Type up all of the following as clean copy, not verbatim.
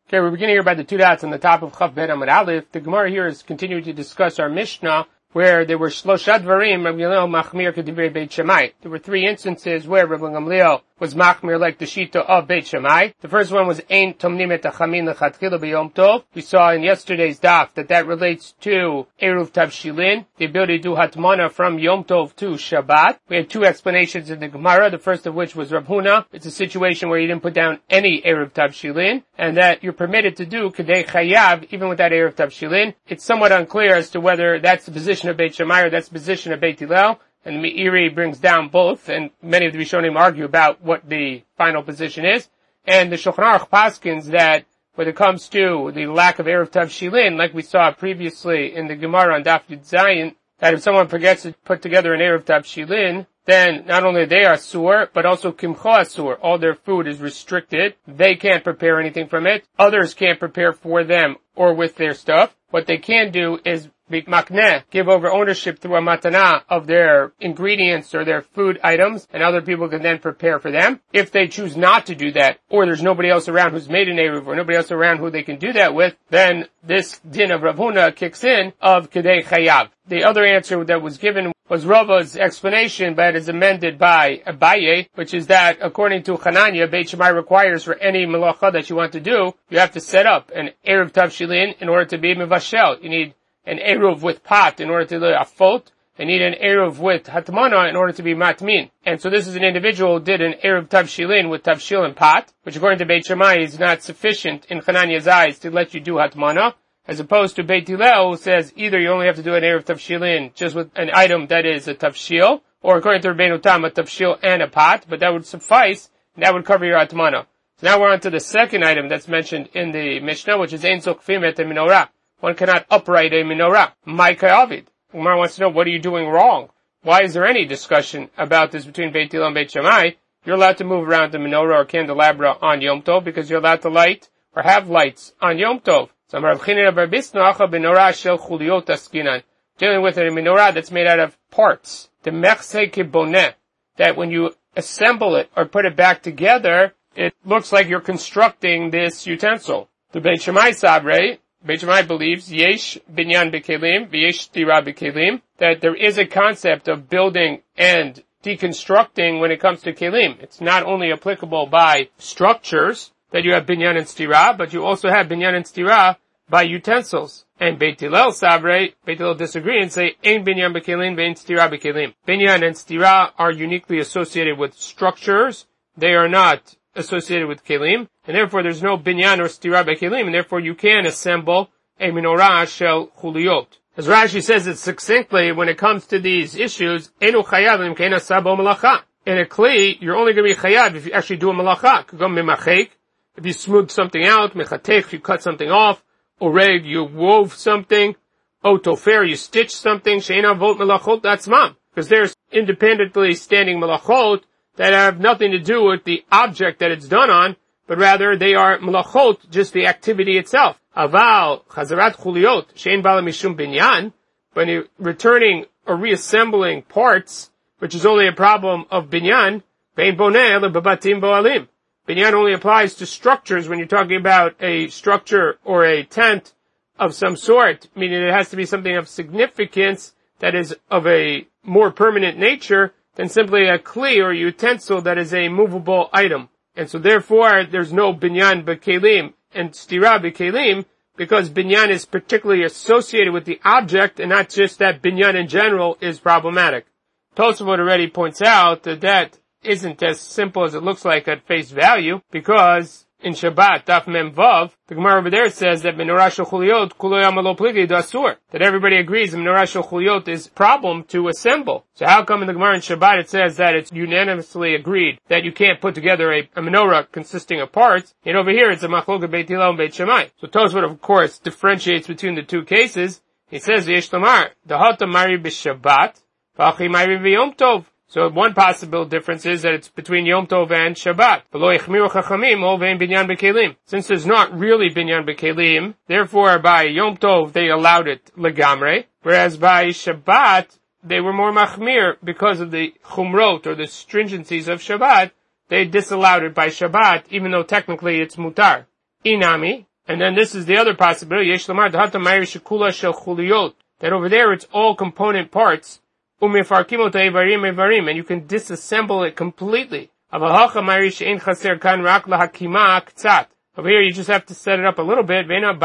Okay, we're beginning here by the two dots on the top of Chav Bet Amud Aleph. The Gemara here is continuing to discuss our Mishnah, where there were Shlosha Dvarim, Rabbi Gamliel Machmir K'divrei Beit Shammai. There were three instances where Rabbi Gamliel was Machmir like the Shita of Beit Shammai. The first one was Ein Tomnim et HaChamin L'Chatchila B'Yom Tov. We saw in yesterday's daf that relates to Eruv Tavshilin, the ability to do Hatmana from Yom Tov to Shabbat. We had two explanations in the Gemara, the first of which was Rav Huna. It's a situation where you didn't put down any Eruv Tavshilin, and that you're permitted to do Kedei Chayav even without Eruv Tavshilin. It's somewhat unclear as to whether that's the position of Beit Shammai or that's the position of Beit Hillel. And the Meiri brings down both, and many of the Rishonim argue about what the final position is. And the Shulchan Aruch paskins that when it comes to the lack of Eruv Tavshilin, like we saw previously in the Gemara on Daf Yud Zayin, that if someone forgets to put together an Eruv Tavshilin, then not only they are asur, but also kimcho asur. All their food is restricted. They can't prepare anything from it. Others can't prepare for them or with their stuff. What they can do is makneh, give over ownership through a matana of their ingredients or their food items, and other people can then prepare for them. If they choose not to do that, or there's nobody else around who's made an eruv, or nobody else around who they can do that with, then this din of Rav Huna kicks in of Kedei Chayav. The other answer that was given was Rava's explanation, but is amended by Abaye, which is that according to Chananya, Beit Shammai requires for any melacha that you want to do, you have to set up an Eruv Tavshilin in order to be mevashel. You need an eruv with pot in order to do afot. They need an eruv with hatmana in order to be matmin. And so this is an individual who did an eruv tavshilin with tavshil and pot, which according to Beit Shammai is not sufficient in Chananya's eyes to let you do hatmana, as opposed to Beit Hillel who says either you only have to do an eruv tavshilin just with an item that is a tavshil, or according to Rabbeinu Tam, a tavshil and a pot, but that would suffice, and that would cover your hatmana. So now we're on to the second item that's mentioned in the Mishnah, which is ein zokfim et menorah. One cannot upright a menorah. Ma'ikei Avid. Umar wants to know, what are you doing wrong? Why is there any discussion about this between Beit Hillel and Beit Shammai? You're allowed to move around the menorah or candelabra on Yom Tov because you're allowed to light or have lights on Yom Tov. So Rav Chinina bar Bisna acha menorah shel chuliot askinan. Dealing with a menorah that's made out of parts. The mechse kiboneh. That when you assemble it or put it back together, it looks like you're constructing this utensil. The Beit Shammai Sabre, Beit Shammai believes, yesh binyan bekelim, v'yesh stira bekelim, that there is a concept of building and deconstructing when it comes to kelim. It's not only applicable by structures, that you have binyan and stira, but you also have binyan and stira by utensils. And Beit Hillel Sabre, Beit Hillel disagree and say, ein binyan bekelim, ve'ein stira bekelim. Binyan and stira are uniquely associated with structures. They are not associated with kelim, and therefore there's no binyan or stira bekelim, and therefore you can assemble a menorah shel chuliot. As Rashi says it succinctly, when it comes to these issues, enu chayav imkein asabo malacha. In a kli, you're only going to be chayav if you actually do a malacha. Could go mimachek, if you smooth something out, mechatech, if you cut something off, oreg, you wove something, otofer, you stitch something, she'ena vot malachot, that's mam. Because there's independently standing malachot that have nothing to do with the object that it's done on, but rather they are malachot, just the activity itself. Aval, chazarat chuliot, shein bala mishum binyan, when you're returning or reassembling parts, which is only a problem of binyan, vein boneh lebabatim boalim. Binyan only applies to structures when you're talking about a structure or a tent of some sort, meaning it has to be something of significance that is of a more permanent nature than simply a kli or utensil that is a movable item. And so therefore, there's no binyan bekelim and stira bekelim, because binyan is particularly associated with the object and not just that binyan in general is problematic. Tosafot already points out that that isn't as simple as it looks like at face value, because in Shabbat, Daf Mem Vav, the Gemara over there says that menorah shel chuliot kulo yama lo pligi d'asur. That everybody agrees menorah shel chuliot is a problem to assemble. So how come in the Gemara in Shabbat it says that it's unanimously agreed that you can't put together a menorah consisting of parts, and over here it's a machloka Beit Hillel and Beit Shammai. So Tosfot of course differentiates between the two cases. He says, Yesh Lamar, Dahata Mari b'Shabbat, V'achi Mari b'Yom Tov. So one possible difference is that it's between Yom Tov and Shabbat. Since there's not really binyan bekelim, therefore by Yom Tov they allowed it legamre, whereas by Shabbat they were more machmir because of the chumrot or the stringencies of Shabbat. They disallowed it by Shabbat, even though technically it's mutar. Inami, And then this is the other possibility, that over there it's all component parts, and you can disassemble it completely. Over here you just have to set it up a little bit,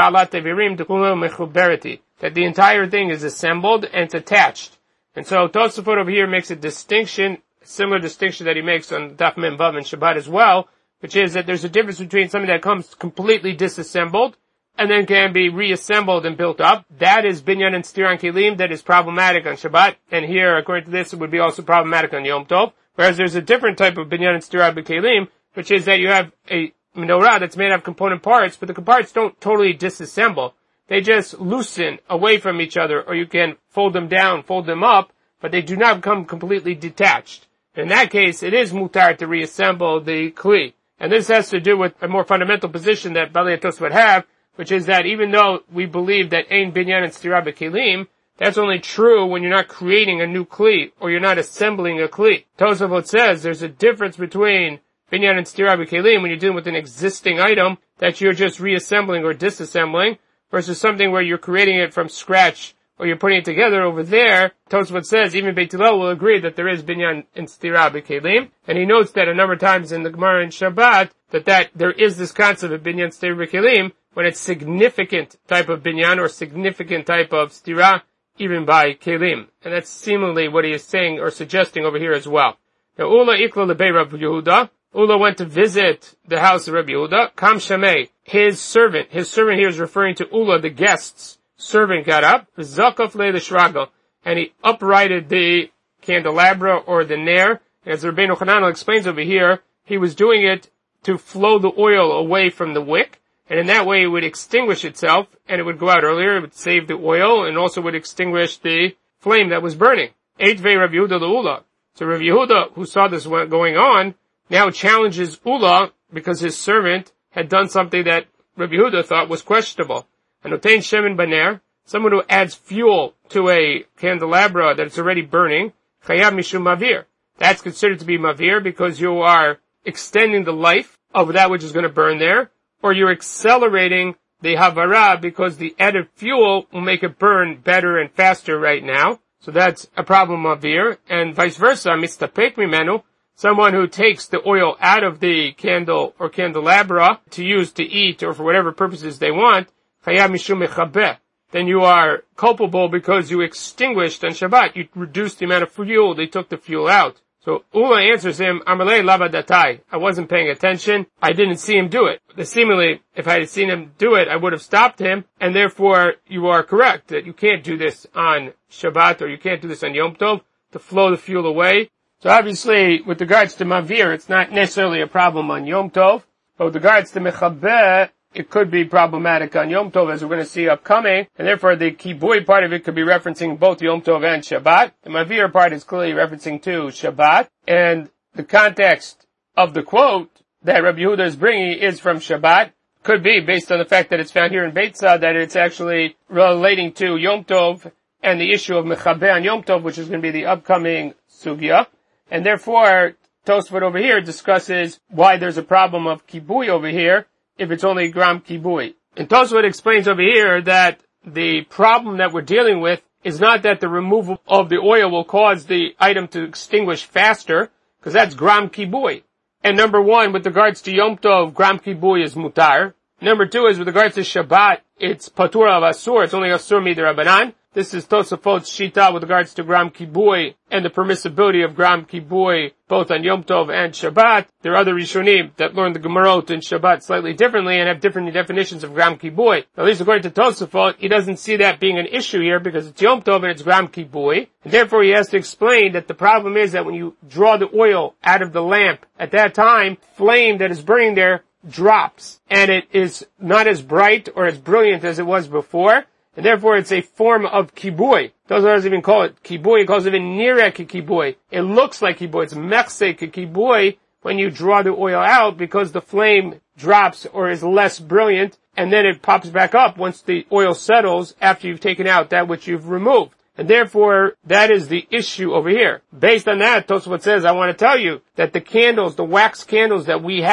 that the entire thing is assembled and it's attached. And so Tosafot over here makes a distinction, similar distinction that he makes on Daf Mem Vav and Shabbat as well, which is that there's a difference between something that comes completely disassembled and then can be reassembled and built up. That is binyan and stiran kelim, that is problematic on Shabbat. And here, according to this, it would be also problematic on Yom Tov. Whereas there's a different type of binyan and stiran kelim, which is that you have a menorah that's made of component parts, but the parts don't totally disassemble. They just loosen away from each other, or you can fold them down, fold them up, but they do not become completely detached. In that case, it is mutar to reassemble the kli. And this has to do with a more fundamental position that Balei Tosfot would have, which is that even though we believe that ein binyan and stira b'kelim, that's only true when you're not creating a new kli, or you're not assembling a kli. Tosafot says there's a difference between binyan and stira b'kelim when you're dealing with an existing item that you're just reassembling or disassembling, versus something where you're creating it from scratch, or you're putting it together. Over there, Tosafot says even Beit Hillel will agree that there is binyan and stira b'kelim, and he notes that a number of times in the Gemara and Shabbat that there is this concept of binyan stira b'kelim when it's significant type of binyan or significant type of stira, even by kelim. And that's seemingly what he is saying or suggesting over here as well. Now, Ula ikla lebei Rabbi Yehuda. Ula went to visit the house of Rabbi Yehuda. Kam Shamei, his servant here is referring to Ula, the guest's servant, got up, Zakaf le l'shrago, and he uprighted the candelabra or the nair. As Rabbeinu Chananel explains over here, he was doing it to flow the oil away from the wick, and in that way it would extinguish itself, and it would go out earlier, it would save the oil, and also would extinguish the flame that was burning. Eitvei Rabbi Yehuda l'Ula. So Rabbi Yehuda, who saw this going on, now challenges Ula because his servant had done something that Rabbi Yehuda thought was questionable. Anotein shemen baner, someone who adds fuel to a candelabra that it's already burning, chayav mishum mavir. That's considered to be mavir because you are extending the life of that which is going to burn there, or you're accelerating the havara because the added fuel will make it burn better and faster right now. So that's a problem mavir, and vice versa, mistapek mimenu, someone who takes the oil out of the candle or candelabra to use to eat or for whatever purposes they want, chayav mishum mechabeh. Then you are culpable because you extinguished on Shabbat. You reduced the amount of fuel. They took the fuel out. So Ula answers him, Amalei lavadatai. I wasn't paying attention. I didn't see him do it. Seemingly, if I had seen him do it, I would have stopped him. And therefore, you are correct that you can't do this on Shabbat or you can't do this on Yom Tov to flow the fuel away. So obviously, with regards to Mavir, it's not necessarily a problem on Yom Tov. But with regards to Mechabeh, it could be problematic on Yom Tov, as we're going to see upcoming. And therefore, the Kibui part of it could be referencing both Yom Tov and Shabbat. The Mavir part is clearly referencing to Shabbat. And the context of the quote that Rabbi Yehuda is bringing is from Shabbat. Could be based on the fact that it's found here in Beitzah, that it's actually relating to Yom Tov and the issue of Mechabeh on Yom Tov, which is going to be the upcoming Sugya. And therefore, Tosfot over here discusses why there's a problem of Kibui over here, if it's only gram kibui. And Tosfot explains over here that the problem that we're dealing with is not that the removal of the oil will cause the item to extinguish faster, because that's gram kibui. And number one, with regards to Yom Tov, gram kibui is mutar. Number two is with regards to Shabbat, it's patur av asur, it's only asur midirabanan. This is Tosafot's shita with regards to gram kibui and the permissibility of gram kibui both on Yom Tov and Shabbat. There are other Rishonim that learn the Gemarot in Shabbat slightly differently and have different definitions of gram kibui. At least according to Tosafot, he doesn't see that being an issue here because it's Yom Tov and it's gram kibui. And therefore he has to explain that the problem is that when you draw the oil out of the lamp, at that time, flame that is burning there drops. And it is not as bright or as brilliant as it was before. And therefore it's a form of kibui. Doesn't even call it kibui, it calls it even nirek kibui. It looks like kibui, it's mechse kibui when you draw the oil out because the flame drops or is less brilliant and then it pops back up once the oil settles after you've taken out that which you've removed. And therefore, that is the issue over here. Based on that, Tosfot says, I want to tell you that the candles, the wax candles that we have,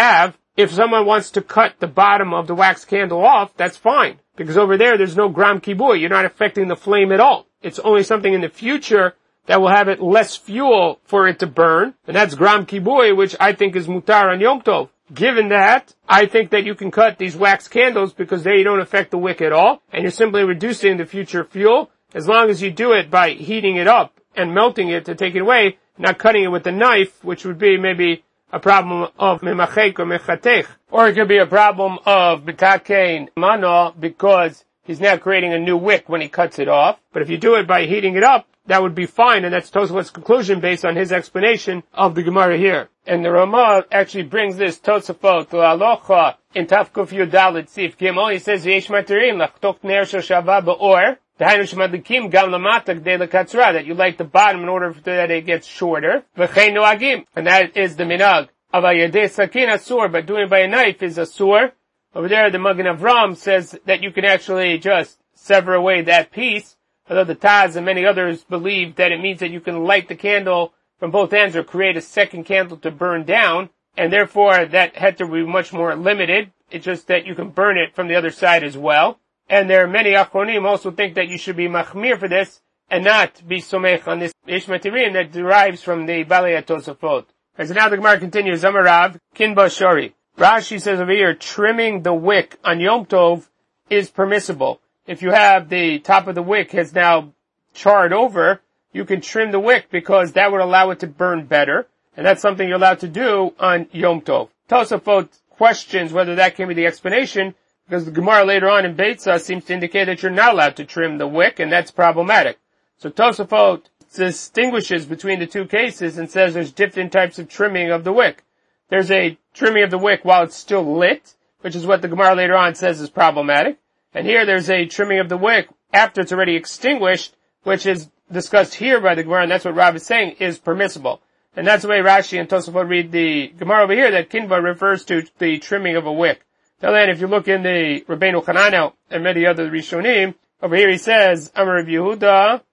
if someone wants to cut the bottom of the wax candle off, that's fine. Because over there's no gram kibui. You're not affecting the flame at all. It's only something in the future that will have it less fuel for it to burn. And that's gram kibui, which I think is mutar on Yom Tov. Given that, I think that you can cut these wax candles because they don't affect the wick at all. And you're simply reducing the future fuel. As long as you do it by heating it up and melting it to take it away, not cutting it with a knife, which would be maybe a problem of memachek or mechatech. Or it could be a problem of betakein mano because he's now creating a new wick when he cuts it off. But if you do it by heating it up, that would be fine, and that's Tosafot's conclusion based on his explanation of the Gemara here. And the Ramah actually brings this Tosafot to Alocha in Tafkuf Yudalit Sif Gimel. He says, Yesh materim lachtok ner shel shava ba'or, d'hainu shemadlikim gam lamata k'dei lekatzra, that you light the bottom in order that it gets shorter. V'chein noagim, and that is the minag. Avayadeh sakin asur, but doing it by a knife is asur. Over there, the Magen Avram says that you can actually just sever away that piece. Although the Taz and many others believe that it means that you can light the candle from both ends or create a second candle to burn down, and therefore that had to be much more limited. It's just that you can burn it from the other side as well. And there are many Achronim also think that you should be machmir for this and not be somech on this Yesh Matirim that derives from the Balei Tosafot. So now the Gemara continues, Amarav, Kinba Shori. Rashi says over here, trimming the wick on Yom Tov is permissible. If you have the top of the wick has now charred over, you can trim the wick because that would allow it to burn better. And that's something you're allowed to do on Yom Tov. Tosafot questions whether that can be the explanation because the Gemara later on in Beitzah seems to indicate that you're not allowed to trim the wick, and that's problematic. So Tosafot distinguishes between the two cases and says there's different types of trimming of the wick. There's a trimming of the wick while it's still lit, which is what the Gemara later on says is problematic. And here there's a trimming of the wick after it's already extinguished, which is discussed here by the Gemara, and that's what Rav is saying is permissible. And that's the way Rashi and Tosafot read the Gemara over here, that Kinva refers to the trimming of a wick. Now then, if you look in the Rabbeinu Chananel and many other Rishonim, over here he says, Amar Rav Yehuda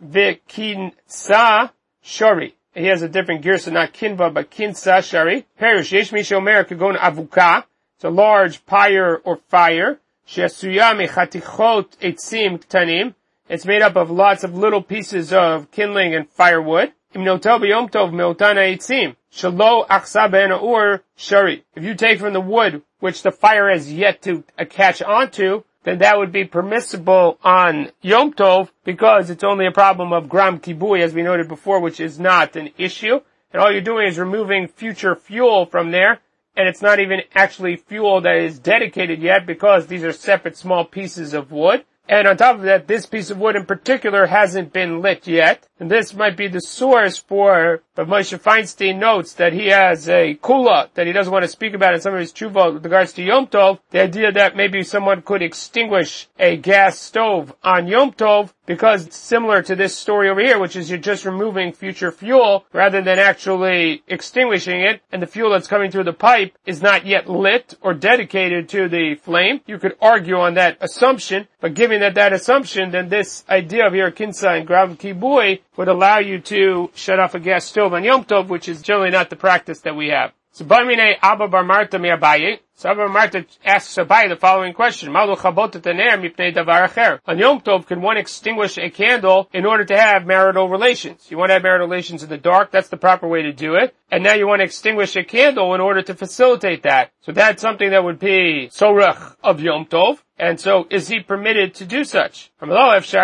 v'kinsa shari. He has a different girsa, not kinva, but kinsa shari. Perish, yesh mi shomer kagon avuka. It's a large pyre or fire. She'asuya mechatichot etzim ktanim. It's made up of lots of little pieces of kindling and firewood. Im notel b'yom tov meotana etzim. Shalo achsa ben ur shari. If you take from the wood, which the fire has yet to catch onto, then that would be permissible on Yom Tov because it's only a problem of gram kibui, as we noted before, which is not an issue. And all you're doing is removing future fuel from there, and it's not even actually fuel that is dedicated yet because these are separate small pieces of wood. And on top of that, this piece of wood in particular hasn't been lit yet. And this might be the source for, but Moshe Feinstein notes that he has a kula that he doesn't want to speak about in some of his tshuva with regards to Yom Tov. The idea that maybe someone could extinguish a gas stove on Yom Tov because it's similar to this story over here, which is you're just removing future fuel rather than actually extinguishing it, and the fuel that's coming through the pipe is not yet lit or dedicated to the flame. You could argue on that assumption, but given that assumption, then this idea of here, kinsa and grav kibui, would allow you to shut off a gas stove on Yom Tov, which is generally not the practice that we have. So Bamine Abba Bar Marta mi Abaye. So Abba Bar Marta asks Abaye the following question. Malu chabot et haner mipnei davar acher. On Yom Tov, can one extinguish a candle in order to have marital relations? You want to have marital relations in the dark, that's the proper way to do it. And now you want to extinguish a candle in order to facilitate that. So that's something that would be sorach of Yom Tov. And so is he permitted to do such? Go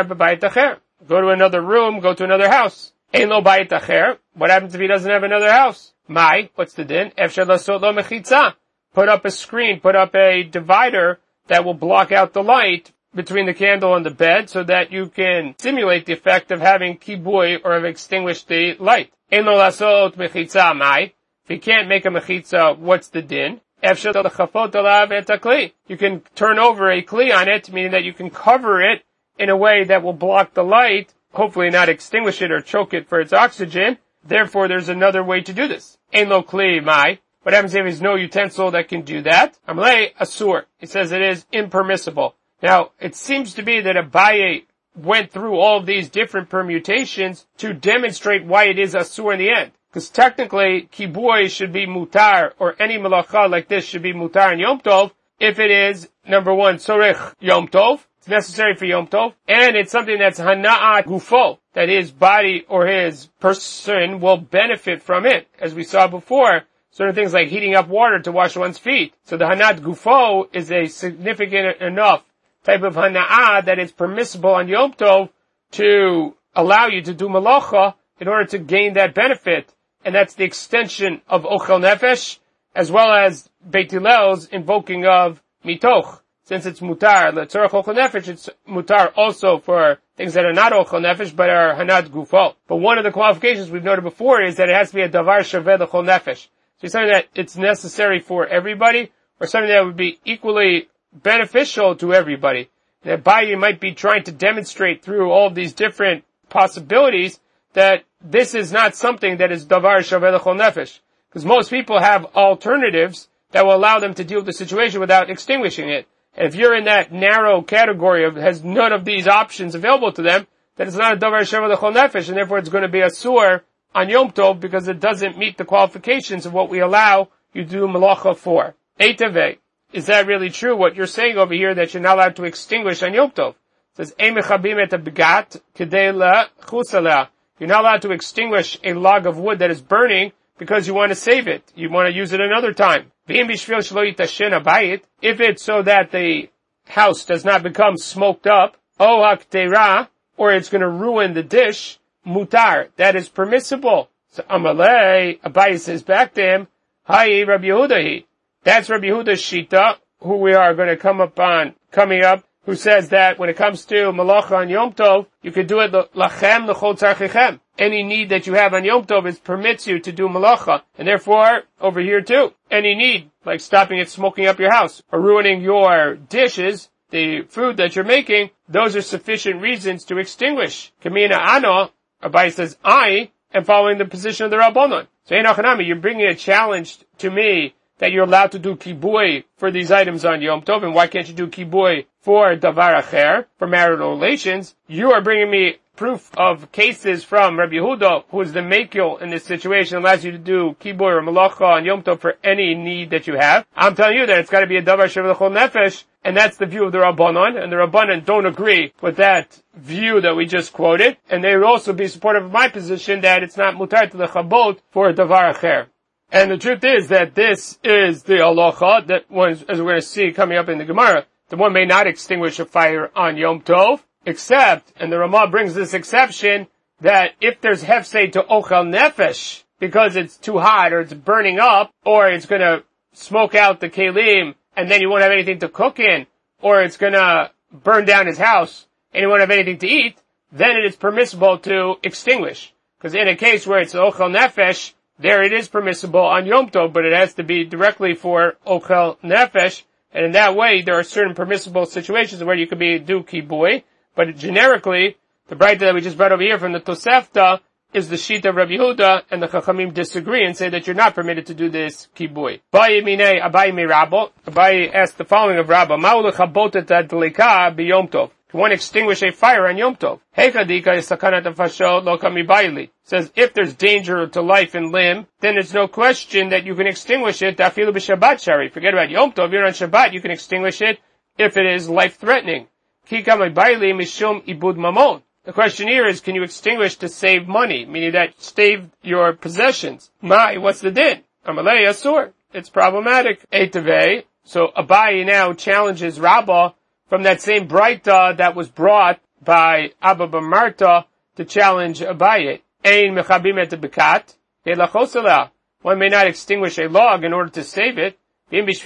to another room, go to another house. Ein lo bayit acher. What happens if he doesn't have another house? Mai, what's the din? Efshar lasot lo mechitza. Put up a screen, put up a divider that will block out the light between the candle and the bed so that you can simulate the effect of having kibui or have extinguished the light. Ein lo lasot mechitza mai. If you can't make a mechitza, what's the din? Efshar lechafot alav et hakli. You can turn over a kli on it, meaning that you can cover it in a way that will block the light, hopefully not extinguish it or choke it for its oxygen. Therefore, there's another way to do this. Ein lo kli mai. What happens if there's no utensil that can do that? Amlei asur. It says it is impermissible. Now, it seems to be that Abaye went through all of these different permutations to demonstrate why it is asur in the end. because technically kibui should be mutar, or any malacha like this should be mutar in Yom Tov, if it is, number one, sorech Yom Tov, it's necessary for Yom Tov, and it's something that's hana'at gufo, that his body or his person will benefit from it, as we saw before, certain things like heating up water to wash one's feet. So the hana'at gufo is a significant enough type of hana'ah that it's permissible on Yom Tov to allow you to do malacha in order to gain that benefit. And that's the extension of ochel nefesh, as well as Beit Hillel's invoking of mitoch. Since it's mutar, letzorach ochel nefesh, it's mutar also for things that are not ochel nefesh, but are hanat gufo. But one of the qualifications we've noted before is that it has to be a davar shaveh l'chol nefesh. So it's something that it's necessary for everybody, or something that would be equally beneficial to everybody. That Abaye might be trying to demonstrate through all of these different possibilities that this is not something that is davar shaveh l'chol nefesh. Because most people have alternatives that will allow them to deal with the situation without extinguishing it. And if you're in that narrow category of has none of these options available to them, then it's not a davar shaveh l'chol nefesh, and therefore it's going to be a sur on Yom Tov because it doesn't meet the qualifications of what we allow you to do malacha for. Eitaveh. Is that really true? What you're saying over here that you're not allowed to extinguish on Yom Tov. It says, you're not allowed to extinguish a log of wood that is burning because you want to save it. You want to use it another time. If it's so that the house does not become smoked up, or it's going to ruin the dish, mutar, that is permissible. So Amalei, Abaye says back to him, Hi Rabbi Yehuda. That's Rabbi Yehuda's shita, who we are going to coming up, who says that when it comes to malacha on Yom Tov, you can do it lachem l'chol tzarchichem. Any need that you have on Yom Tov permits you to do malacha. And therefore, over here too, any need, like stopping it smoking up your house, or ruining your dishes, the food that you're making, those are sufficient reasons to extinguish. Kamina ano, Abaye says, I am following the position of the Rabbanon. So you're bringing a challenge to me that you're allowed to do kibui for these items on Yom Tov, and why can't you do kibui for davar acher, for marital relations? You are bringing me proof of cases from Rabbi Yehuda, who is the mekil in this situation, allows you to do kibui or malacha on Yom Tov for any need that you have. I'm telling you that it's got to be a davar shaveh l'chol nefesh, and that's the view of the Rabbanon, and the Rabbanon don't agree with that view that we just quoted, and they would also be supportive of my position that it's not mutar to the chabot for davar acher. And the truth is that this is the halacha that was, as we're going to see coming up in the Gemara, that one may not extinguish a fire on Yom Tov, except, and the Ramah brings this exception, that if there's hefsei to ochel nefesh, because it's too hot, or it's burning up, or it's going to smoke out the kelim, and then you won't have anything to cook in, or it's going to burn down his house, and you won't have anything to eat, then it is permissible to extinguish. Because in a case where it's ochel nefesh, there it is permissible on Yom Tov, but it has to be directly for ochel nefesh, and in that way there are certain permissible situations where you could do kibui, but generically, the Braita that we just brought over here from the Tosefta is the shita of Rabbi Yehuda, and the Chachamim disagree and say that you're not permitted to do this kibui. Abaye asked the following of Rabba, Ma'u lechabotet adlika b'Yom Tov. Can one extinguish a fire on Yom Tov? Says, if there's danger to life and limb, then there's no question that you can extinguish it. Forget about Yom Tov. You're on Shabbat, you can extinguish it if it is life-threatening. The question here is, can you extinguish to save money? Meaning that save your possessions. What's the din? Amalei asur. It's problematic. Eitaveh. So Abaye now challenges Rabbah from that same Braita that was brought by Abba bar Marta to challenge Abaye. Ein mechabim et bekat, elachosela. One may not extinguish a log in order to save it. If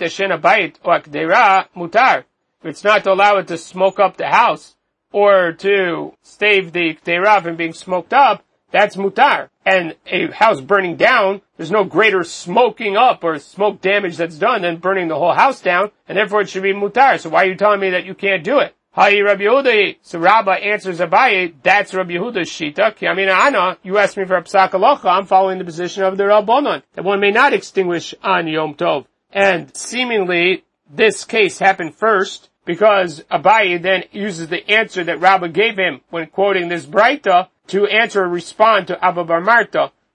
it's not to allow it to smoke up the house, or to save the k'deira from being smoked up, that's mutar. And a house burning down, there's no greater smoking up or smoke damage that's done than burning the whole house down, and therefore it should be mutar. So why are you telling me that you can't do it? Hi Rabbi Yehuda. So Rabbah answers Abaye, that's Rabbi Yehuda's shita. Ki amina ana, you asked me for a psak halacha, I'm following the position of the Rabbanon, that one may not extinguish on Yom Tov. And seemingly, this case happened first, because Abaye then uses the answer that Rabbah gave him when quoting this Braita to answer or respond to Abba bar Marta.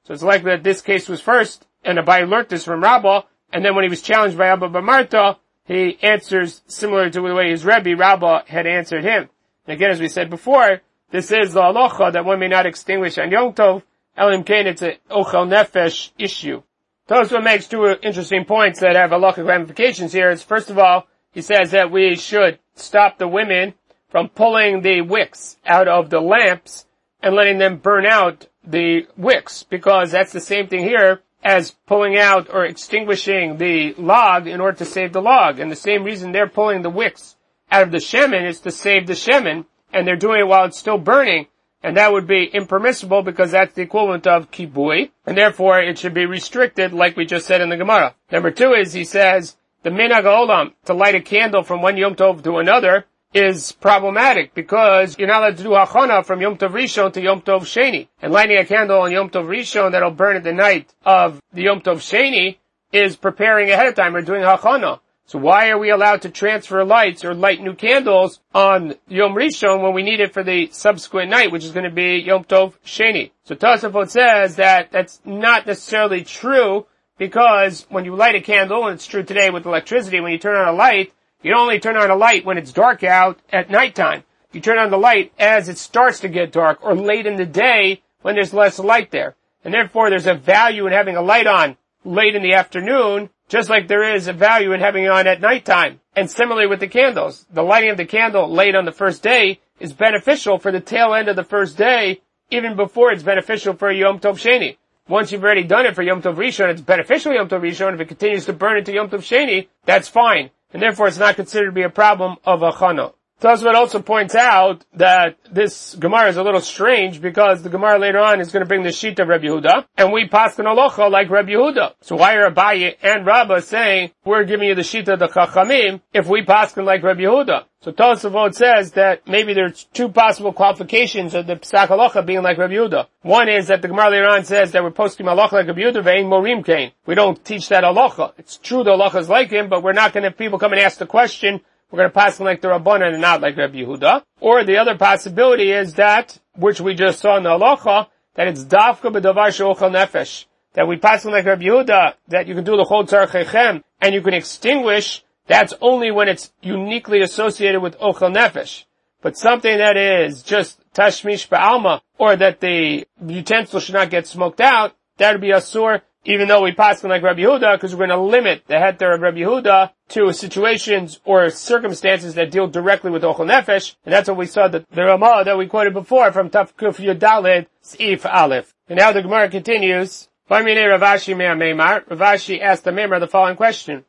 So it's likely that this case was first, and Abai learned this from Rabbah, and then when he was challenged by Abba bar Marta, he answers similar to the way his Rebbe, Rabbah, had answered him. And again, as we said before, this is the halacha that one may not extinguish on Yom Tov, elim kain, it's an ochel nefesh issue. Tosfos makes two interesting points that have halachic ramifications here. It's first of all, he says that we should stop the women from pulling the wicks out of the lamps and letting them burn out the wicks, because that's the same thing here as pulling out or extinguishing the log in order to save the log. And the same reason they're pulling the wicks out of the shemen is to save the shemen, and they're doing it while it's still burning, and that would be impermissible because that's the equivalent of kibui, and therefore it should be restricted like we just said in the Gemara. Number two is, he says, the minhag ha'olam, to light a candle from one Yom Tov to another, is problematic because you're not allowed to do hachana from Yom Tov Rishon to Yom Tov Sheni. And lighting a candle on Yom Tov Rishon that'll burn at the night of the Yom Tov Sheni is preparing ahead of time or doing hachana. So why are we allowed to transfer lights or light new candles on Yom Rishon when we need it for the subsequent night, which is going to be Yom Tov Sheni? So Tosafot says that that's not necessarily true, because when you light a candle, and it's true today with electricity, when you turn on a light, you don't only turn on a light when it's dark out at nighttime. You turn on the light as it starts to get dark, or late in the day when there's less light there. And therefore there's a value in having a light on late in the afternoon, just like there is a value in having it on at nighttime. And similarly with the candles. The lighting of the candle late on the first day is beneficial for the tail end of the first day, even before it's beneficial for Yom Tov Sheni. Once you've already done it for Yom Tov Rishon, it's beneficial Yom Tov Rishon. If it continues to burn into Yom Tov Sheni, that's fine. And therefore it's not considered to be a problem of hachana. Tosfot also points out that this Gemara is a little strange because the Gemara later on is going to bring the sheet of Rabbi Yehuda, and we paskin halacha like Rabbi Yehuda. So why are Abaye and Rabbah saying we're giving you the sheet of the Chachamim if we paskin like Rabbi Yehuda? So Tosfot says that maybe there's two possible qualifications of the Psak halacha being like Rabbi Yehuda. One is that the Gemara later on says that we're posting halacha like Rabbi Yehuda, ve'ein morim kain. We don't teach that halacha. It's true the halacha is like him, but we're not going to have people come and ask the question. We're going to pass like the Rabbanan and not like Rabbi Yehuda. Or the other possibility is that, which we just saw in the halacha, that it's dafka b'davar she'ochel nefesh. That we pass like Rabbi Yehuda, that you can do the whole tzarchechem, and you can extinguish, that's only when it's uniquely associated with ochel nefesh. But something that is just tashmish ba'alma, or that the utensil should not get smoked out, that would be asur, even though we pass like Rabbi Yehuda, because we're going to limit the heter of Rabbi Yehuda to situations or circumstances that deal directly with Ochel Nefesh, and that's what we saw the Ramah that we quoted before from Taf Kuf Yudalid Seif Aleph. And now the Gemara continues. Ravashi asked the Meimar the following question: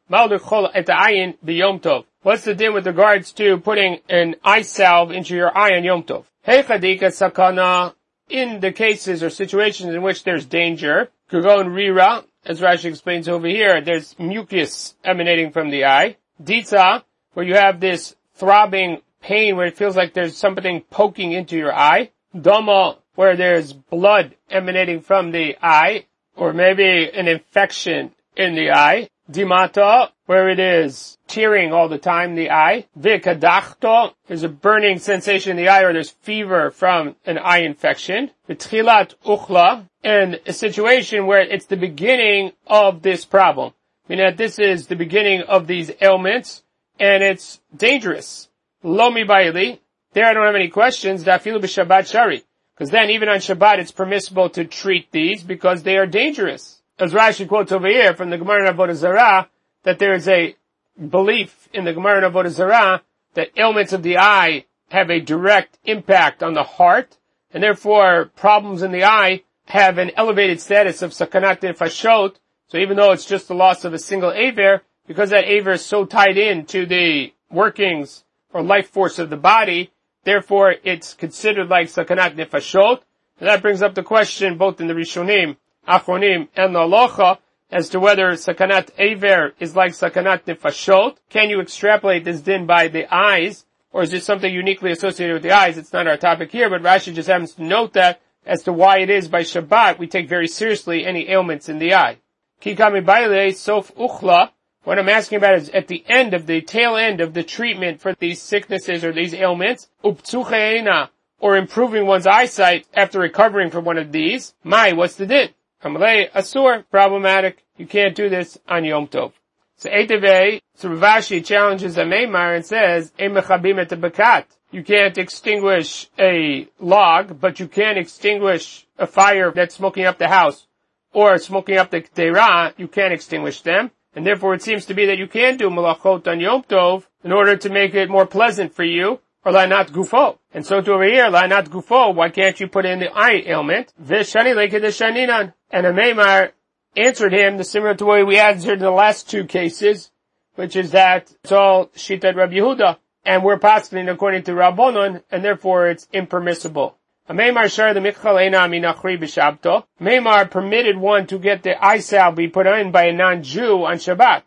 what's the din with regards to putting an eye salve into your eye on Yom Tov? Sakana, in the cases or situations in which there's danger, Kugon Rira, as Rashi explains over here, there's mucus emanating from the eye. Ditza, where you have this throbbing pain where it feels like there's something poking into your eye. Doma, where there's blood emanating from the eye, or maybe an infection in the eye. Dimata, where it is tearing all the time, the eye. Vikadachto, there's a burning sensation in the eye, or there's fever from an eye infection. V'tchilat uchla, and a situation where it's the beginning of this problem. Meaning that this is the beginning of these ailments, and it's dangerous. Lomi Baili, there I don't have any questions. Dafilu b'Shabbat shari, because then even on Shabbat it's permissible to treat these because they are dangerous. As Rashi quotes over here from the Gemara in Avodah Zarah, that there is a belief in the Gemara in Avodah Zarah that ailments of the eye have a direct impact on the heart, and therefore problems in the eye have an elevated status of sakanat nefashot. So even though it's just the loss of a single aver, because that aver is so tied in to the workings or life force of the body, therefore it's considered like sakanat nefashot. And that brings up the question both in the Rishonim, Achronim, and the Halacha as to whether sakanat aver is like sakanat nefashot. Can you extrapolate this din by the eyes, or is it something uniquely associated with the eyes? It's not our topic here, but Rashi just happens to note that as to why it is by Shabbat we take very seriously any ailments in the eye. Kikami baile sof uchla. What I'm asking about is at the end of the tail end of the treatment for these sicknesses or these ailments, uptzucheina, or improving one's eyesight after recovering from one of these. What's the din? Amalei Asur, problematic. You can't do this on Yom Tov. So Eitavei, so Rav Ashi challenges a Meimar and says, Ein mechabim et bekat. You can't extinguish a log, but you can extinguish a fire that's smoking up the house or smoking up the Keterah. You can't extinguish them. And therefore it seems to be that you can do malachot on Yom Tov in order to make it more pleasant for you, or la'anat gufo. And so to over here, la'anat gufo, why can't you put in the eye ailment? V'shani lekedeshaninan. And a Meimar answered him the similar to the way we answered in the last two cases, which is that it's all Shitat Rabbi Yehuda, and we're passing according to Rabbonon, and therefore it's impermissible. Meimar permitted one to get the eye salve be put in by a non-Jew on Shabbat.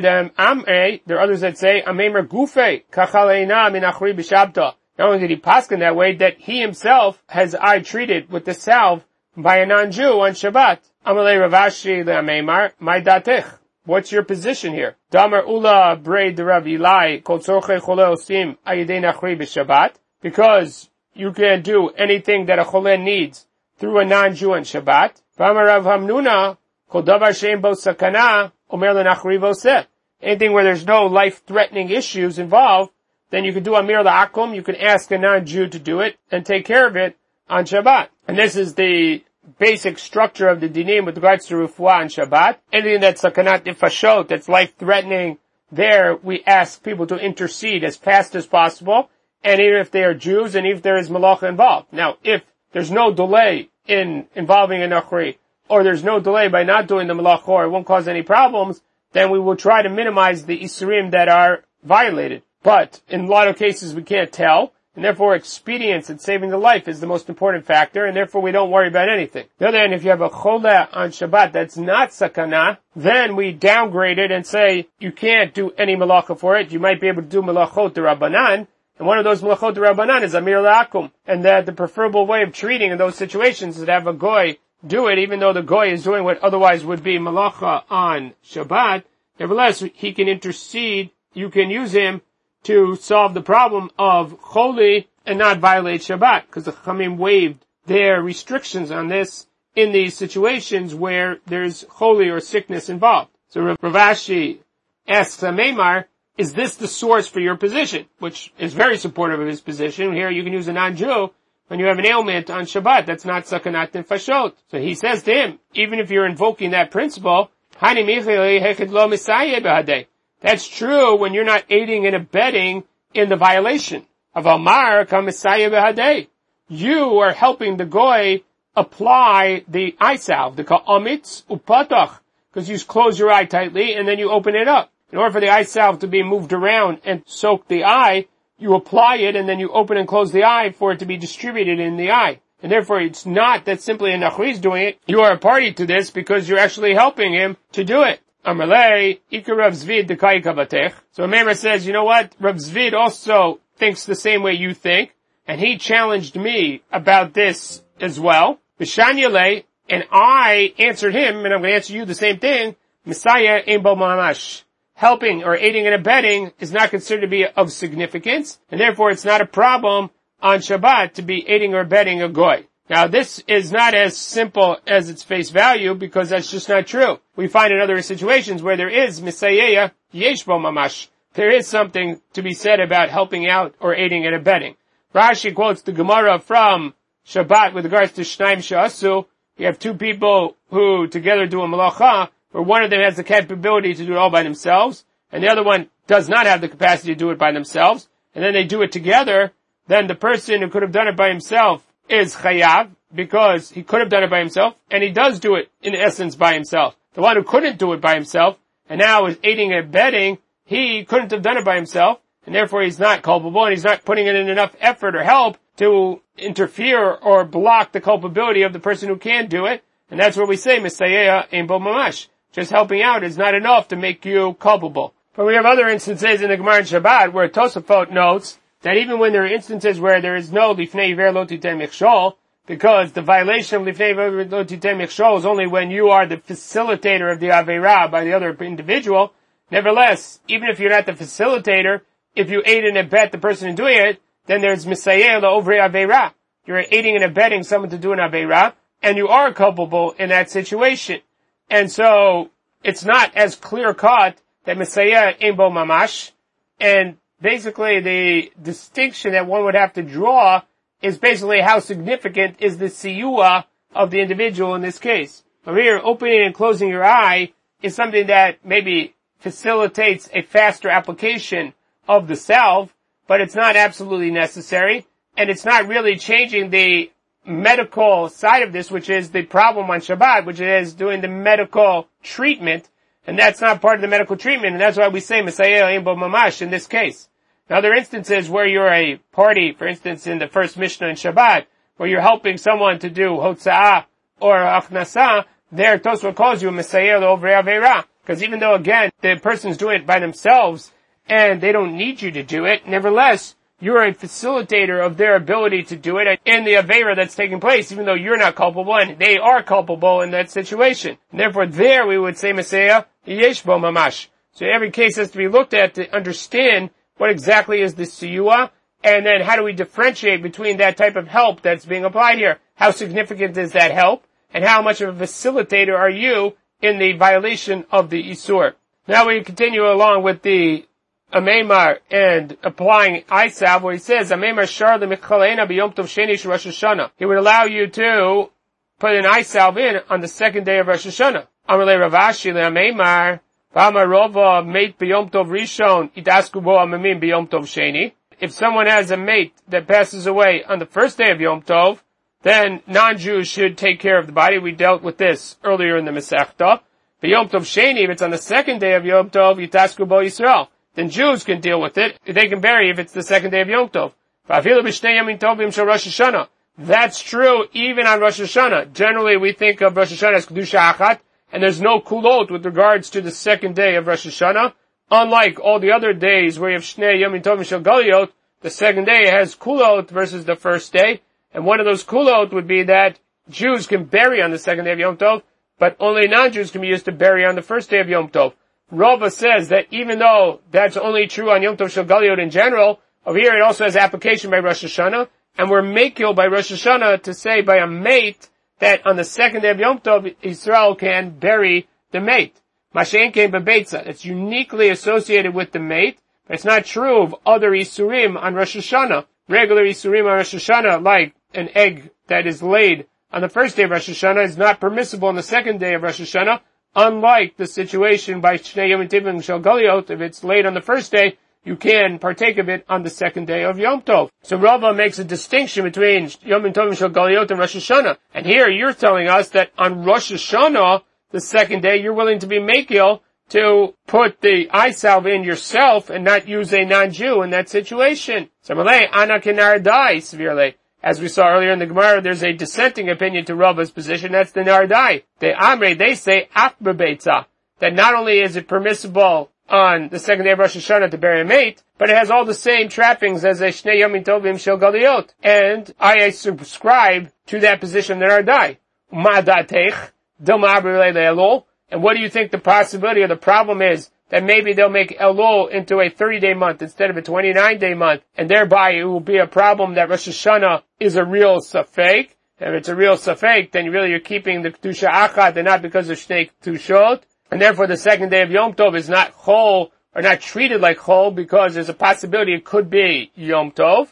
There are others that say, Meimar gufe kachaleina minachri b'shabto. Not only did he paskin that way, that he himself has eye treated with the salve by a non-Jew on Shabbat. Amalei Rav Ashi le'ameimar, my datech. What's your position here? Damar ula braid the Rav Ilai kol tzorchei chole osim ayidei nachri b'Shabbat. Because you can do anything that a chole needs through a non-Jew on Shabbat. V'amar Rav Hamnuna kol davar she'en bo sakana omer lenachri voseh. Anything where there's no life-threatening issues involved, then you can do amir la'akum. You can ask a non-Jew to do it and take care of it on Shabbat. And this is the basic structure of the dinim with regards to refuah on Shabbat. Anything that's sakanat nefashot, that's life-threatening, there we ask people to intercede as fast as possible, and even if they are Jews, and if there is malacha involved. Now, if there's no delay in involving a nachri, or there's no delay by not doing the malacha, or it won't cause any problems, then we will try to minimize the isurim that are violated. But in a lot of cases we can't tell, and therefore expedience in saving the life is the most important factor, and therefore we don't worry about anything. The other hand, if you have a choleh on Shabbat that's not sakana, then we downgrade it and say you can't do any malacha for it. You might be able to do malachot d'Rabbanan, and one of those malachot d'Rabbanan is amir la'akum, and that the preferable way of treating in those situations is to have a goy do it, even though the goy is doing what otherwise would be malacha on Shabbat. Nevertheless, he can intercede. You can use him to solve the problem of choli and not violate Shabbat, because the Chachamim waived their restrictions on this in these situations where there's choli or sickness involved. So Rav Ashi asks Meimar, is this the source for your position? Which is very supportive of his position. Here you can use a non-Jew when you have an ailment on Shabbat. That's not sakanat nefashot. So he says to him, even if you're invoking that principle, Hani micheli hechid lo misayeh b'hadeh. That's true when you're not aiding and abetting in the violation of Amar Kamisaya Behadeh. You are helping the goy apply the eye salve, the ka'amitz upatach, because you close your eye tightly and then you open it up. In order for the eye salve to be moved around and soak the eye, you apply it and then you open and close the eye for it to be distributed in the eye. And therefore it's not that simply a nachri is doing it. You are a party to this because you're actually helping him to do it. Amalei, Ika Rav Zvid Dekai Kavatech. So Meimar says, you know what? Rav Zvid also thinks the same way you think, and he challenged me about this as well. V'shanyale, and I answered him, and I'm going to answer you the same thing. Messiah ein bo mamash. Helping or aiding and abetting is not considered to be of significance, and therefore it's not a problem on Shabbat to be aiding or abetting a goy. Now this is not as simple as its face value, because that's just not true. We find in other situations where there is misayeya yesh bo mamash. There is something to be said about helping out or aiding and abetting. Rashi quotes the Gemara from Shabbat with regards to Shnaim She'asu. You have two people who together do a malacha, where one of them has the capability to do it all by themselves, and the other one does not have the capacity to do it by themselves, and then they do it together. Then the person who could have done it by himself is chayav, because he could have done it by himself, and he does do it in essence by himself. The one who couldn't do it by himself, and now is aiding and abetting, he couldn't have done it by himself, and therefore he's not culpable, and he's not putting in enough effort or help to interfere or block the culpability of the person who can do it, and that's where we say, Misayeya ein bo mamash. Just helping out is not enough to make you culpable. But we have other instances in the Gemara and Shabbat where Tosafot notes that even when there are instances where there is no lifnei iver lo titeh mikshol, because the violation of lifnei iver lo titeh mikshol is only when you are the facilitator of the aveirah by the other individual. Nevertheless, even if you're not the facilitator, if you aid and abet the person in doing it, then there's misayeh lo over aveirah. You're aiding and abetting someone to do an aveirah. and you are culpable in that situation. And so, it's not as clear-cut that Messiah ain't bo mamash, and basically the distinction that one would have to draw is basically how significant is the siyua of the individual in this case. Over here, opening and closing your eye is something that maybe facilitates a faster application of the salve, but it's not absolutely necessary, and it's not really changing the medical side of this, which is the problem on Shabbat, which is doing the medical treatment, and that's not part of the medical treatment, and that's why we say Messiah ein bo mamash in this case. Now there are instances where you're a party, for instance in the first Mishnah in Shabbat, where you're helping someone to do hotza'ah or achnasa, there Tosfot calls you a Messiah over Aveira. Because even though again, the person's doing it by themselves, and they don't need you to do it, nevertheless, you're a facilitator of their ability to do it in the Aveira that's taking place, even though you're not culpable and they are culpable in that situation. And therefore there we would say Messiah yesh bo mamash. So every case has to be looked at to understand what exactly is the siyua, and then how do we differentiate between that type of help that's being applied here? How significant is that help? And how much of a facilitator are you in the violation of the Isur? Now we continue along with the Ameimar and applying Isav, where he says, Ameimar shar lemichalena b'yom tov sheni shel Rosh Hashanah. He would allow you to put an Isav in on the second day of Rosh Hashanah. Amalei Rav Ashi le'Ameimar, v'amar Rova mate b'yom tov rishon, idasku bo amamim b'yom tov sheni. If someone has a mate that passes away on the first day of Yom Tov, then non-Jews should take care of the body. We dealt with this earlier in the Masechta. B'yom Tov sheni, if it's on the second day of Yom Tov, yitasku bo Yisrael. Then Jews can deal with it. They can bury if it's the second day of Yom Tov. That's true even on Rosh Hashanah. Generally we think of Rosh Hashanah as Kedusha Achat, and there's no kulot with regards to the second day of Rosh Hashanah. Unlike all the other days where you have Shnei Yomim Tovim Shel Galiot, the second day has kulot versus the first day. And one of those kulot would be that Jews can bury on the second day of Yom Tov, but only non-Jews can be used to bury on the first day of Yom Tov. Rava says that even though that's only true on Yom Tov Shel Galiot in general, over here it also has application by Rosh Hashanah, and we're makil by Rosh Hashanah to say by a mate that on the second day of Yom Tov, Israel can bury the mate. Mashen came bebeitza. It's uniquely associated with the mate, but it's not true of other Isurim on Rosh Hashanah. Regular Isurim on Rosh Hashanah, like an egg that is laid on the first day of Rosh Hashanah, is not permissible on the second day of Rosh Hashanah, unlike the situation by Shnei Yom Tovim Shel Galiot. If it's laid on the first day, you can partake of it on the second day of Yom Tov. So Rava makes a distinction between Yom Tovim Shel Galiot and Rosh Hashanah. And here you're telling us that on Rosh Hashanah, the second day, you're willing to be makil to put the eye salve in yourself and not use a non-Jew in that situation. So Malay, Ana Kenar Dai, severely. As we saw earlier in the Gemara, there's a dissenting opinion to Rava's position. That's the Nardai. The Amrei, they say, Akbebeitza, that not only is it permissible on the second day of Rosh Hashanah to bury a mate, but it has all the same trappings as a Shnei Yomim Tovim Shel Galiot. And I subscribe to that position, the Nardai. Ma'adatech, Dilma Abrele Elul. And what do you think the possibility or the problem is that maybe they'll make Elul into a 30-day month instead of a 29-day month, and thereby it will be a problem that Rosh Hashanah is a real safek. If it's a real safek, then you're keeping the Kedusha Achat and not because of Shnei Kedushot. And therefore the second day of Yom Tov is not chol, or not treated like chol, because there's a possibility it could be Yom Tov.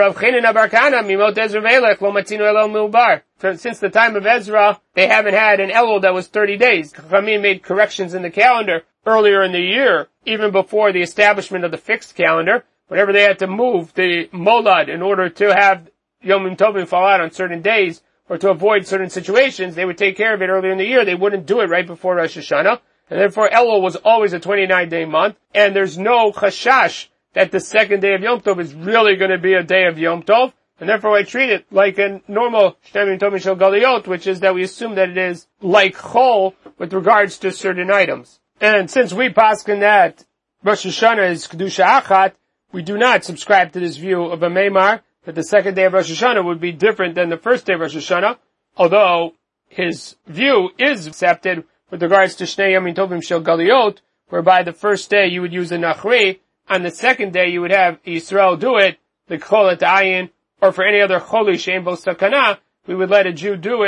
Since the time of Ezra, they haven't had an Elul that was 30 days. Chachamim made corrections in the calendar earlier in the year, even before the establishment of the fixed calendar. Whenever they had to move the Molad in order to have Yomim Tovim fall out on certain days, or to avoid certain situations, they would take care of it earlier in the year. They wouldn't do it right before Rosh Hashanah. And therefore Elul was always a 29-day month, and there's no chashash that the second day of Yom Tov is really going to be a day of Yom Tov, and therefore I treat it like a normal Shnei Yom Tovim Shel Galiot, which is that we assume that it is like chol with regards to certain items. And since we paskin that Rosh Hashanah is Kedusha Achat, we do not subscribe to this view of a Meimar, that the second day of Rosh Hashanah would be different than the first day of Rosh Hashanah, although his view is accepted with regards to Shnei Yomim Tovim Shel Galiot, whereby the first day you would use a Nachri, on the second day you would have Yisrael do it, the Chol et Ayin, or for any other Choli Shein Bo Sakana, we would let a Jew do it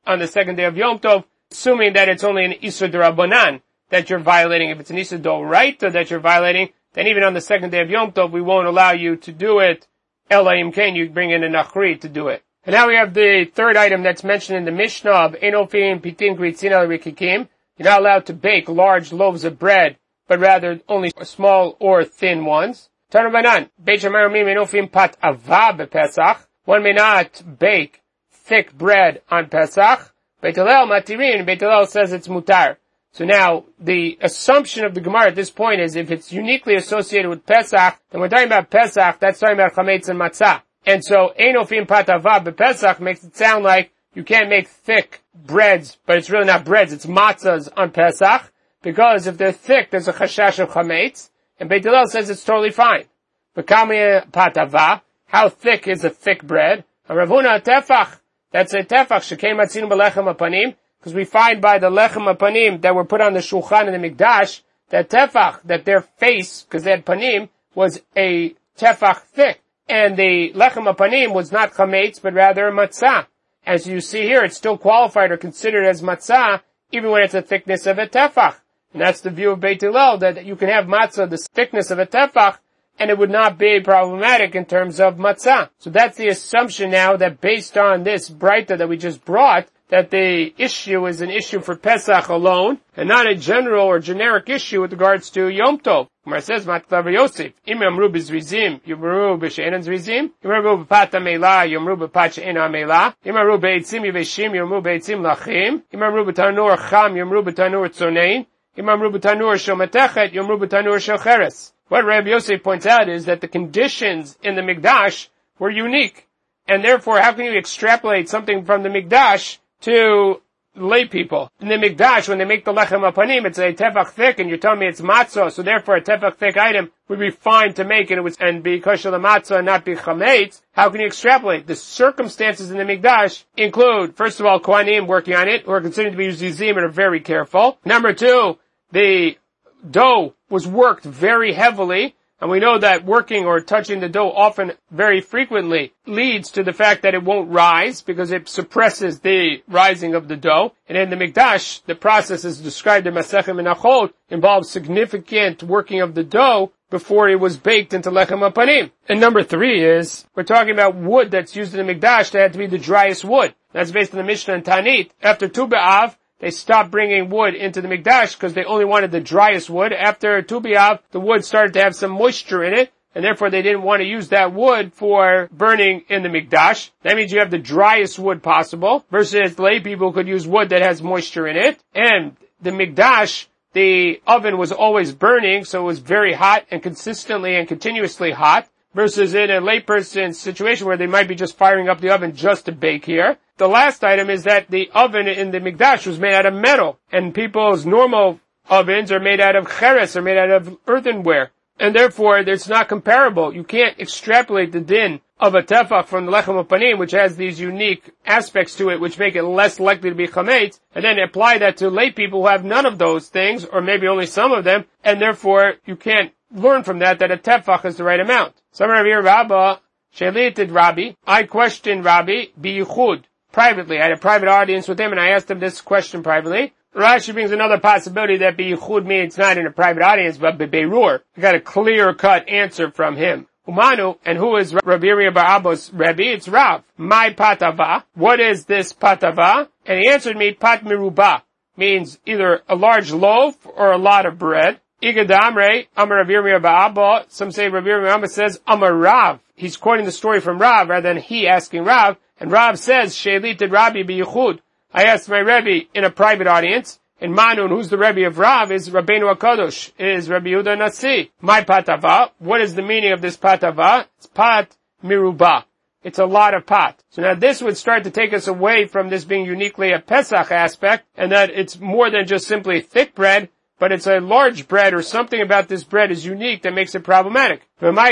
on the second day of Yom Tov, assuming that it's only an Isur D'Rabbanan that you're violating. If it's an Isur D'Oraita that you're violating, then even on the second day of Yom Tov, we won't allow you to do it. Ela im kain, you bring in a Nachri to do it. And now we have the third item that's mentioned in the Mishnah of Enofim Pitin Gritzin al Rikikim. You're not allowed to bake large loaves of bread, but rather only small or thin ones. Tanabanan, Beit Shammai omrim Enofim Pat Ava bePesach. One may not bake thick bread on Pesach. Beit Hillel Matirin, Beit Hillel says it's mutar. So now, the assumption of the Gemara at this point is if it's uniquely associated with Pesach, then we're talking about Pesach, that's talking about Chametz and Matzah. And so, Enofim Patava bePesach makes it sound like you can't make thick breads, but it's really not breads, it's matzahs on Pesach, because if they're thick, there's a chashash of Chametz, and Beit Hillel says it's totally fine. V'kamei Patava, how thick is a thick bread? A Ravuna Tefach, that's a Tefach, Shekei Matzinu B'lechem Apanim, because we find by the lechem apanim that were put on the shulchan in the mikdash, that tefach, that their face, because they had panim, was a tefach thick. And the lechem apanim was not chametz, but rather matzah. As you see here, it's still qualified or considered as matzah, even when it's a thickness of a tefach. And that's the view of Beit Hillel, that you can have matzah, the thickness of a tefach, and it would not be problematic in terms of matzah. So that's the assumption now that based on this braita that we just brought, that the issue is an issue for Pesach alone, and not a general or generic issue with regards to Yom Tov. Gemara says, Matlav Yosef, Im Yamru b'Zrizim, Yamru b'She'enan Zrizim, Yamru b'Pat HaMelah, Yamru b'Pat She'enan HaMelah, Yamru b'Eitzim Yiveshim, Yamru b'Eitzim Lachim, Yamru b'Tanur Cham, Yamru b'Tanur Tzonein, Yamru b'Tanur Shomatechet, Yamru b'Tanur Shocheres. What Rabbi Yosef points out is that the conditions in the Mikdash were unique, and therefore how can you extrapolate something from the Mikdash to lay people? In the Mikdash, when they make the lechem apanim, it's a tefach thick, and you're telling me it's matzah, so therefore a tefach thick item would be fine to make, and be kosher the matzah and not be chametz. How can you extrapolate? The circumstances in the Mikdash include, first of all, Kohanim working on it, who are considered to be zizim and are very careful. Number two, the dough was worked very heavily, and we know that working or touching the dough often, very frequently, leads to the fact that it won't rise, because it suppresses the rising of the dough. And in the Mikdash, the process is described in Masechet Menachot, involves significant working of the dough before it was baked into lechem apanim. And number three is, we're talking about wood that's used in the Mikdash that had to be the driest wood. That's based on the Mishnah and Tanit. After Tu B'Av, they stopped bringing wood into the Mikdash because they only wanted the driest wood. After Tu B'Av, the wood started to have some moisture in it, and therefore they didn't want to use that wood for burning in the Mikdash. That means you have the driest wood possible, versus lay people could use wood that has moisture in it. And the Mikdash, the oven was always burning, so it was very hot and consistently and continuously hot, versus in a layperson's situation where they might be just firing up the oven just to bake here. The last item is that the oven in the Mikdash was made out of metal, and people's normal ovens are made out of cheres, are made out of earthenware. And therefore, it's not comparable. You can't extrapolate the din of a tefach from the lechem apanim, which has these unique aspects to it, which make it less likely to be chametz, and then apply that to lay people who have none of those things, or maybe only some of them, and therefore, you can't learn from that a tefach is the right amount. Some Rabbi Rabba, Shelited Rabbi, I questioned Rabbi, biyichud, privately. I had a private audience with him, and I asked him this question privately. Rashi brings another possibility that biyichud means not in a private audience, but beberur. I got a clear-cut answer from him. Umanu, and who is Rabbi Yirmiyah bar Abba's Rebbe? It's Rav. My patava. What is this patava? And he answered me, pat miruba, means either a large loaf or a lot of bread. Igadamre, Amar Rabbi Yirmiyah bar Abba. Some say Rabbi Yirmiyah bar Abba says, Amar Rav. He's quoting the story from Rav rather than he asking Rav. And Rav says, Sheilited Rabbi biyichud. I asked my Rebbe in a private audience. And Manun, who's the Rebbe of Rav, is Rabbeinu HaKadosh, is Rabbi Yehuda Nasi. My patava. What is the meaning of this patava? It's pat miruba. It's a lot of pot. So now this would start to take us away from this being uniquely a Pesach aspect, and that it's more than just simply thick bread, but it's a large bread, or something about this bread is unique that makes it problematic.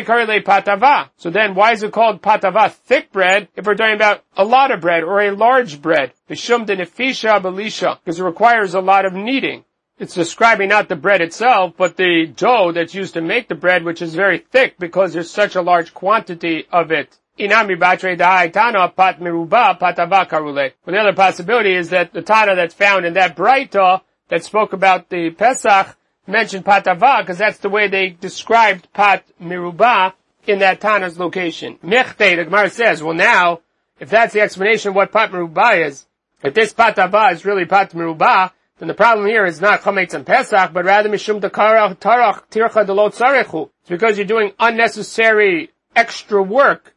Patava. So then why is it called patava, thick bread, if we're talking about a lot of bread or a large bread? Because it requires a lot of kneading. It's describing not the bread itself, but the dough that's used to make the bread, which is very thick because there's such a large quantity of it. Inami batre da'ai tana pat miruba patava karule. But the other possibility is that the tana that's found in that braita that spoke about the Pesach mentioned patava because that's the way they described pat miruba in that tana's location. Mechte, the Gemara says, well now, if that's the explanation of what pat miruba is, if this patava is really pat miruba, then the problem here is not chametz and Pesach, but rather mishum dekarach tarach tircha delot zarechu. It's because you're doing unnecessary extra work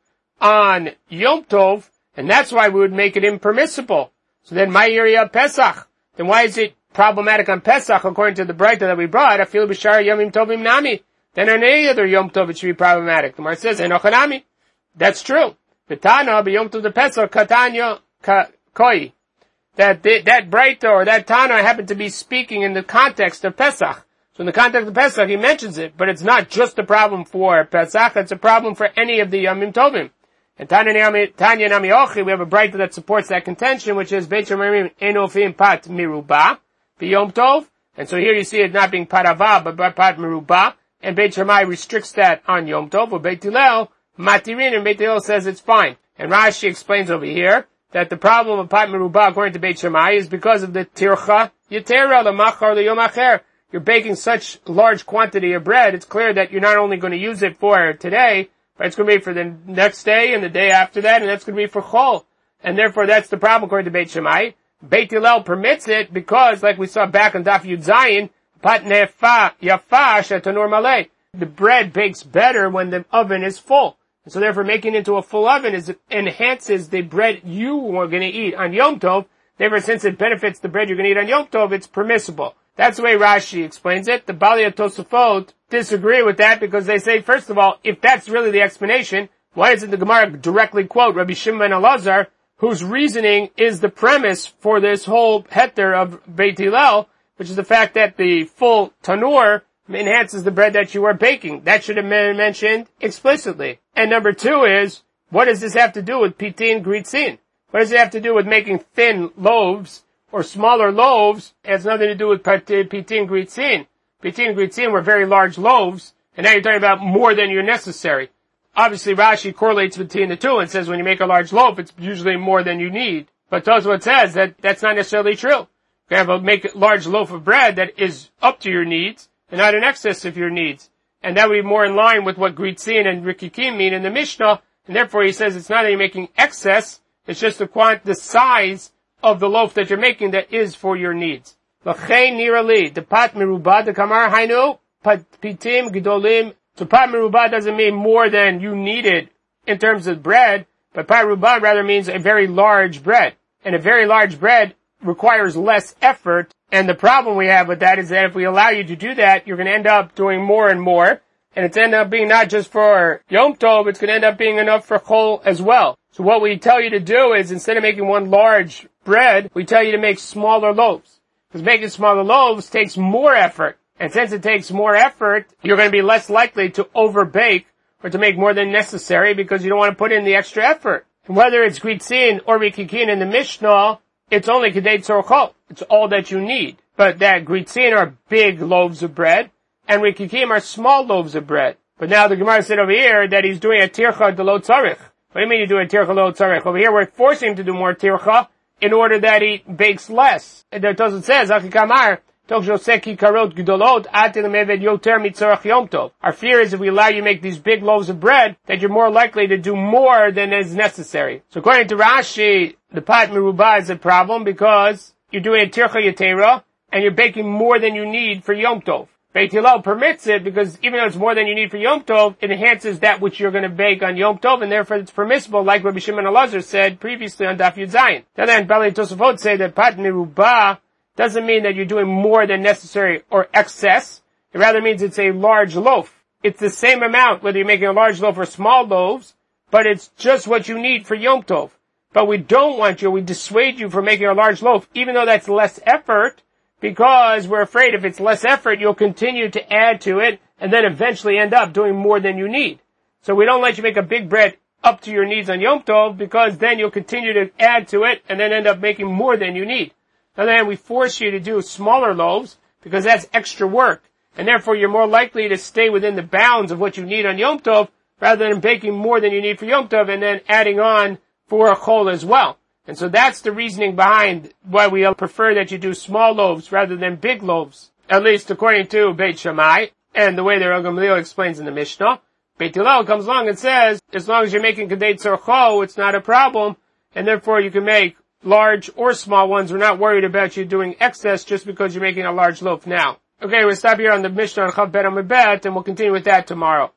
on Yom Tov, and that's why we would make it impermissible. So then, ma'iriya Pesach. Then why is it problematic on Pesach according to the Braita that we brought? I feel b'shar yomim tovim nami. Then on any other Yom Tov it should be problematic. The Gemara says, enochanami. That's true. V'tana b'Yom Tov de Pesach katanya koi. That Braita or that Tana happened to be speaking in the context of Pesach. So in the context of Pesach, he mentions it, but it's not just a problem for Pesach, it's a problem for any of the Yomim Tovim. And Tanya Nami Ochi, we have a Braita that supports that contention, which is Beit Shemarim Enofim Pat Miruba, Yom Tov. And so here you see it not being Patava, but Pat Miruba, and Beit Shammai restricts that on Yom Tov, or Beit Hillel, Matirin, and Beit Hillel says it's fine. And Rashi explains over here, that the problem of Pat Merubah, according to Beit Shammai, is because of the Tircha Yetera, the Machar, the Yom Acher. You're baking such large quantity of bread, it's clear that you're not only going to use it for today, but it's going to be for the next day and the day after that, and that's going to be for Chol. And therefore that's the problem according to Beit Shammai. Beit Hillel permits it because, like we saw back on Daf Yud Zayin, Pat Nefa Yafa Shetanur Malay. The bread bakes better when the oven is full. So therefore making it into a full oven enhances the bread you are going to eat on Yom Tov. Therefore, since it benefits the bread you're going to eat on Yom Tov, it's permissible. That's the way Rashi explains it. The Balei Tosafot disagree with that because they say, first of all, if that's really the explanation, why doesn't the Gemara directly quote Rabbi Shimon ben Elazar, whose reasoning is the premise for this whole heter of Beit Hillel, which is the fact that the full tanur enhances the bread that you are baking. That should have been mentioned explicitly. And number two is, what does this have to do with pitin gritzin? What does it have to do with making thin loaves or smaller loaves? It has nothing to do with pitin gritzin. Pitin gritzin were very large loaves, and now you're talking about more than you're necessary. Obviously, Rashi correlates between the two and says when you make a large loaf, it's usually more than you need. But Tosafot says that that's not necessarily true. You have a large loaf of bread that is up to your needs, and not in excess of your needs. And that would be more in line with what Gritzin and Rikikim mean in the Mishnah, and therefore he says it's not that you're making excess, it's just the size of the loaf that you're making that is for your needs. L'chein nirali, the pat merubah, the kamar hainu, pat pitim gedolim. So pat merubah doesn't mean more than you needed in terms of bread, but pat merubah rather means a very large bread. And a very large bread requires less effort. And the problem we have with that is that if we allow you to do that, you're going to end up doing more and more. And it's end up being not just for Yom Tov, it's going to end up being enough for Chol as well. So what we tell you to do is instead of making one large bread, we tell you to make smaller loaves. Because making smaller loaves takes more effort. And since it takes more effort, you're going to be less likely to overbake or to make more than necessary because you don't want to put in the extra effort. And whether it's Gritzin or Rikikin in the Mishnah, it's only Kedei Tzorchot. It's all that you need. But that Gritzin are big loaves of bread, and Rikikim are small loaves of bread. But now the Gemara said over here that he's doing a Tircha de lo Tzarich. What do you mean you do a Tircha lo Tzarich? Over here we're forcing him to do more Tircha in order that he bakes less. And that doesn't say, Achikamar, our fear is if we allow you to make these big loaves of bread, that you're more likely to do more than is necessary. So according to Rashi, the pat merubah is a problem because you're doing a tircha yetera and you're baking more than you need for Yom Tov. Beit Hillel permits it because even though it's more than you need for Yom Tov, it enhances that which you're going to bake on Yom Tov, and therefore it's permissible, like Rabbi Shimon Elazar said previously on Daf Yud Zayin. Then Balei Tosafot say that pat merubah doesn't mean that you're doing more than necessary or excess. It rather means it's a large loaf. It's the same amount whether you're making a large loaf or small loaves, but it's just what you need for Yom Tov. But we dissuade you from making a large loaf, even though that's less effort, because we're afraid if it's less effort, you'll continue to add to it, and then eventually end up doing more than you need. So we don't let you make a big bread up to your needs on Yom Tov, because then you'll continue to add to it, and then end up making more than you need. And then we force you to do smaller loaves, because that's extra work. And therefore you're more likely to stay within the bounds of what you need on Yom Tov, rather than baking more than you need for Yom Tov and then adding on for a chol as well. And so that's the reasoning behind why we prefer that you do small loaves rather than big loaves, at least according to Beit Shammai, and the way that Rav Gamliel explains in the Mishnah. Beit Hillel comes along and says, as long as you're making Kedei Tzorcho, it's not a problem, and therefore you can make large or small ones. We're not worried about you doing excess just because you're making a large loaf now. Okay, we'll stop here on the Mishnah on Chav Bet Amud Bet, and we'll continue with that tomorrow.